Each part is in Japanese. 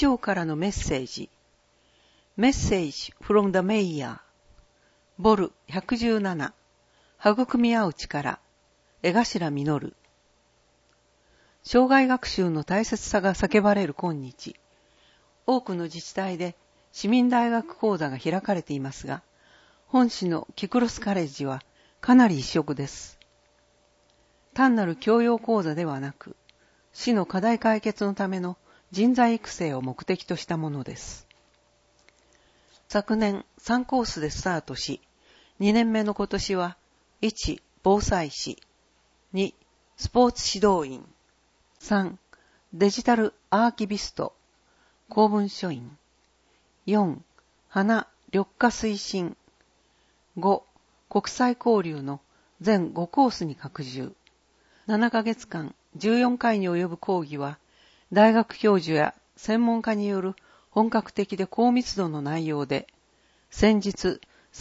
長からのメッセージ。メッセージ from the Mayor。ボル117。育み合う力。江頭実。生涯学習の大切さが叫ばれる今日。多くの自治体で市民大学講座が開かれていますが、本市のキクロスカレッジはかなり異色です。単なる教養講座ではなく、市の課題解決のための人材育成を目的としたものです。昨年3コースでスタートし、2年目の今年は、1、防災士、2、スポーツ指導員、3、デジタルアーキビスト、公文書員、4、花緑化推進、5、国際交流の全5コースに拡充。7ヶ月間、14回に及ぶ講義は、大学教授や専門家による本格的で高密度の内容で、先日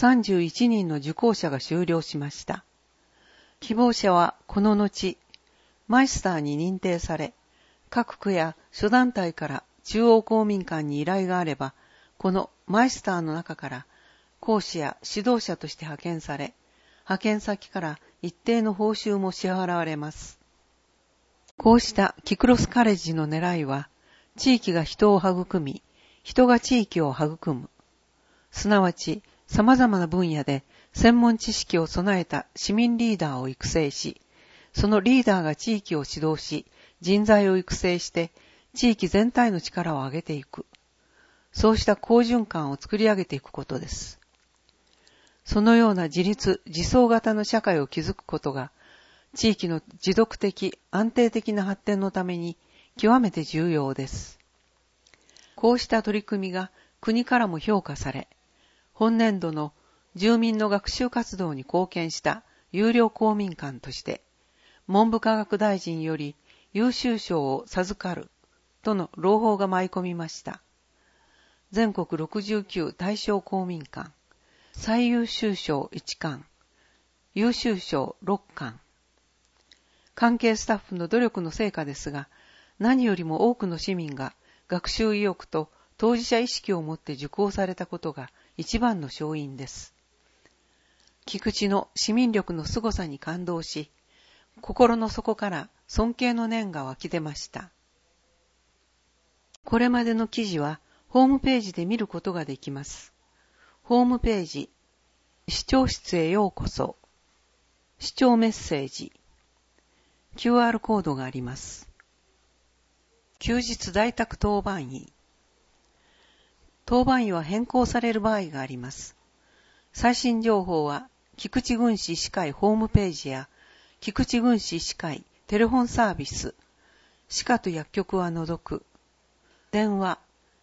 31人の受講者が修了しました。希望者はこの後、マイスターに認定され、各区や諸団体から中央公民館に依頼があれば、このマイスターの中から講師や指導者として派遣され、派遣先から一定の報酬も支払われます。こうしたキクロスカレッジの狙いは、地域が人を育み、人が地域を育む。すなわち、様々な分野で専門知識を備えた市民リーダーを育成し、そのリーダーが地域を指導し、人材を育成して、地域全体の力を上げていく。そうした好循環を作り上げていくことです。そのような自立、自走型の社会を築くことが、地域の持続的、安定的な発展のために極めて重要です。こうした取り組みが国からも評価され、本年度の住民の学習活動に貢献した優良公民館として、文部科学大臣より優秀賞を授かるとの朗報が舞い込みました。全国69対象公民館、最優秀賞1館、優秀賞6館。関係スタッフの努力の成果ですが、何よりも多くの市民が学習意欲と当事者意識を持って受講されたことが一番の勝因です。菊池の市民力の凄さに感動し、心の底から尊敬の念が湧き出ました。これまでの記事はホームページで見ることができます。ホームページ、視聴室へようこそ、視聴メッセージ、QR コードがあります。休日在宅当番医。当番医は変更される場合があります。最新情報は、菊池郡市医師会ホームページや、菊池郡市医師会テレフォンサービス、歯科と薬局は除く。電話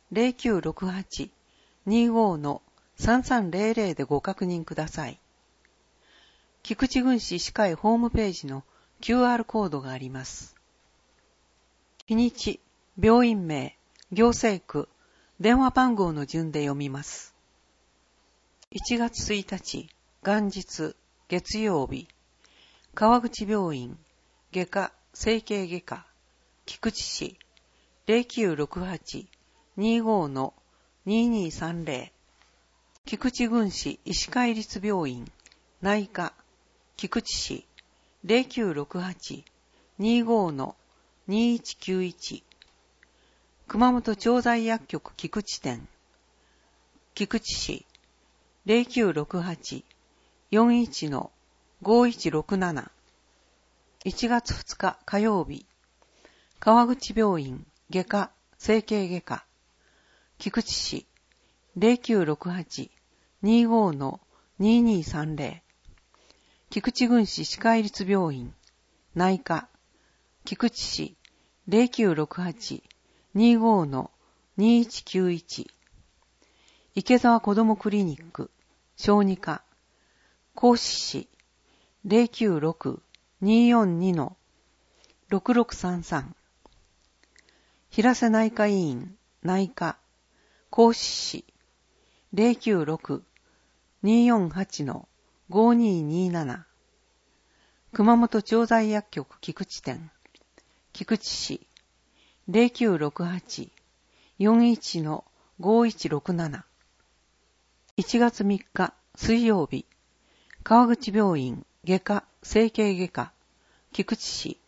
0968-25-3300 でご確認ください。菊池郡市医師会ホームページのQR コードがあります。日にち、病院名、行政区、電話番号の順で読みます。1月1日、元日、月曜日、川口病院、外科、整形外科、菊池市、0968-25-2230、菊池郡市医師会立病院、内科、菊池市、0968-25-2191、熊本調剤薬局菊池店、菊池市、0968-41-5167、1月2日火曜日、川口病院外科整形外科、菊池市、0968-25-2230、菊池郡市歯科医立病院、内科、菊池市、0968-25-2191、池澤子どもクリニック、小児科、甲子市、096-242-6633、平瀬内科医院、内科、甲子市、096-248-5227、熊本調剤薬局菊池店、菊池市、 41-5167。1月3日水曜日、川口病院外科整形外科菊池市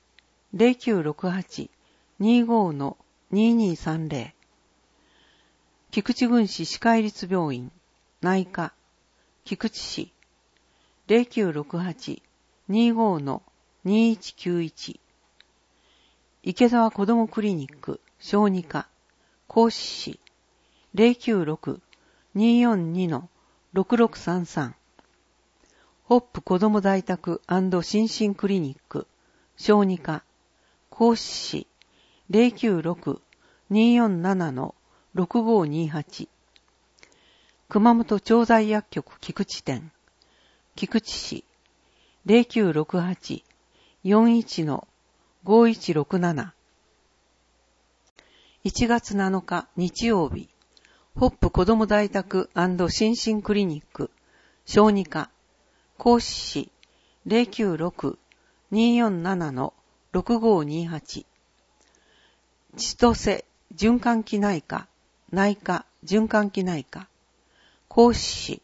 0968-25-2230。菊池郡市歯科医律病院内科菊池市 0968-25-2191。池澤子どもクリニック小児科甲子市 096-242-6633。ホップ子ども在宅&心身クリニック小児科甲子市 096-247-6528。熊本調剤薬局菊池店菊池市 0968-41-5167。1月7日日曜日、ホップ子ども在宅&心身クリニック小児科甲子市 096-247-6528。千歳循環器内科内科循環器内科甲子市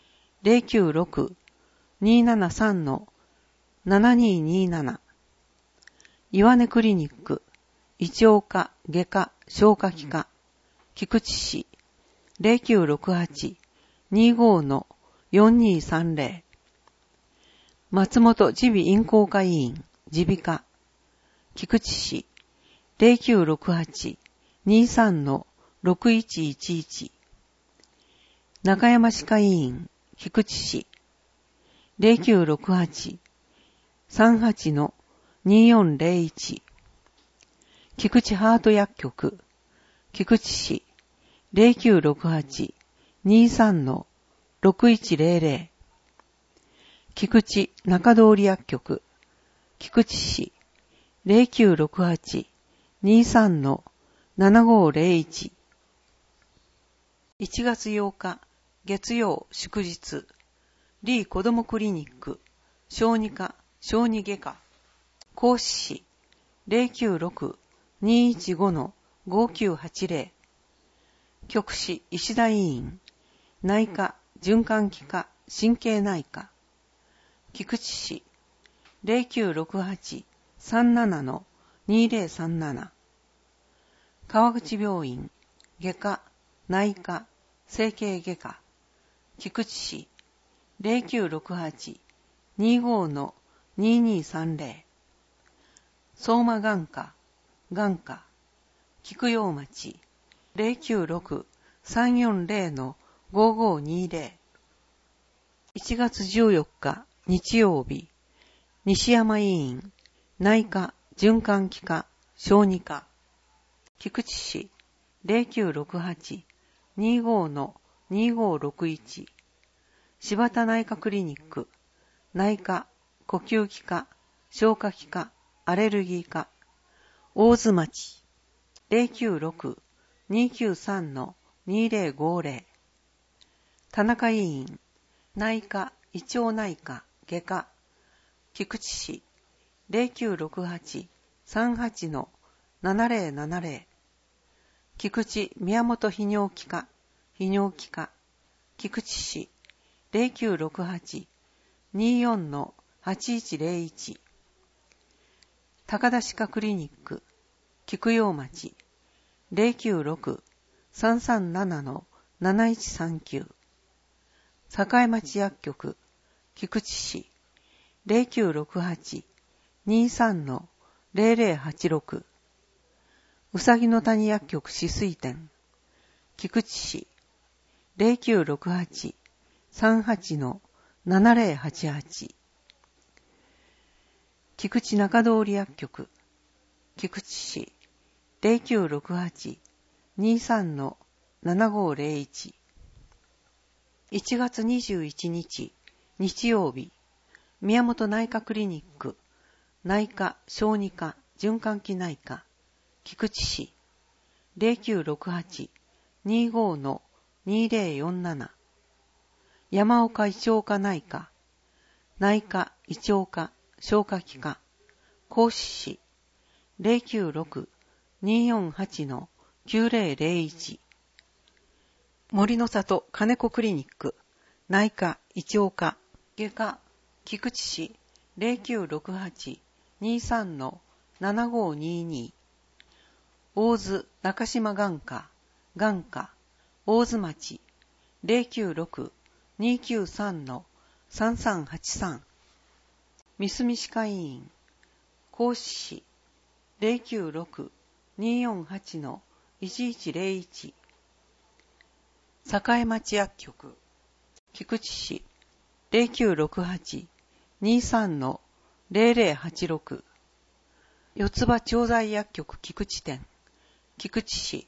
096-273-7227。岩根クリニック胃腸科外科消化器科菊池市 0968-25-4230。松本耳鼻咽喉科医院耳鼻科菊池市 0968-23-6111。中山歯科医院菊池市 0968-38-2401。菊池ハート薬局菊池市 0968-23-6100。菊池中通薬局菊池市 0968-23-7501。1月8日月曜祝日、リー子どもクリニック小児科小児外科甲子市 096-215-5980。局歯石田医院内科循環器科神経内科菊池市 0968-37-2037。川口病院外科内科整形外科菊池市 0968-25-2230。相馬眼科眼科菊陽町 096-340-5520。1月14日日曜日、西山医院内科循環器科小児科菊池市 098-25-2561。柴田内科クリニック内科呼吸器科消化器科アレルギー科大津町 096-293-2050。田中医院内科胃腸内科外科菊池市 0968-38-7070。菊池宮本泌尿器科泌尿器科菊池市 0968-24-8101。高田歯科クリニック菊陽町 096-337-7139。栄町薬局菊池市 096-23-0086。うさぎの谷薬局止水店菊池市 098-38-7088。菊池中通薬局菊池市 098-23-7501。1月21日日曜日、宮本内科クリニック内科小児科循環器内科菊池市 0968-25-2047。山岡胃腸科内科内科胃腸科消化器科甲子市 096-248-2000。 9001。森の里金子クリニック、内科、胃腸科、外科、菊池市 0968-23-7522。大津中島眼科、眼科、大津町 096-293-3383。三住歯科医院、甲子市 096-248-1101。栄町薬局、菊池市 0968-23-0086。四つ葉調剤薬局菊池店、菊池市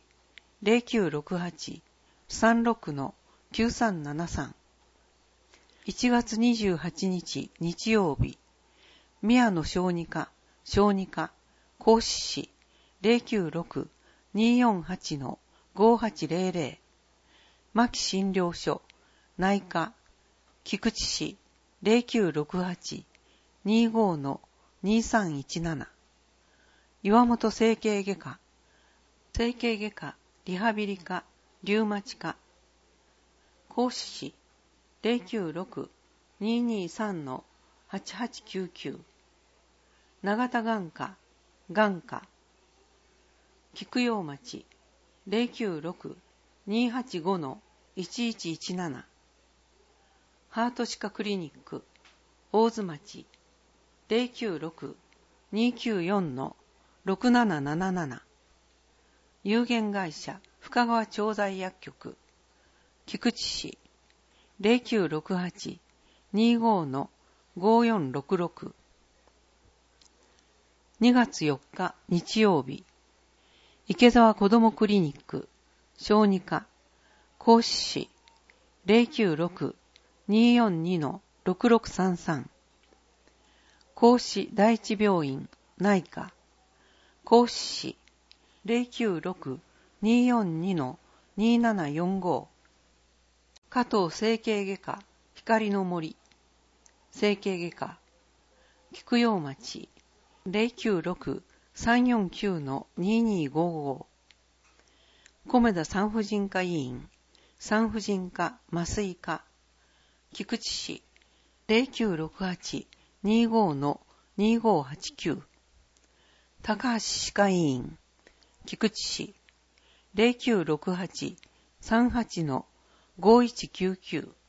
0968-36-9373。1月28日日曜日、宮野小児科、甲子市 096-248-5800。牧診療所、内科、菊池市 0968-25-2317。岩本整形外科、リハビリ科、リウマチ科、甲子市 096-223-8899。長田眼科、菊陽町 096-285-1117。ハート歯科クリニック、大津町 096-294-6777。有限会社深川調剤薬局、菊池市 0968-25-5466。2月4日日曜日、池澤子どもクリニック、小児科、甲子市 096-242-6633。甲子第一病院、内科、甲子市 096-242-2745。加藤整形外科、光の森、整形外科、菊陽町 096-349-2255。米田産婦人科医院、産婦人科麻酔科、菊池市 0968-25-2589。高橋歯科医院、菊池市 0968-38-5199。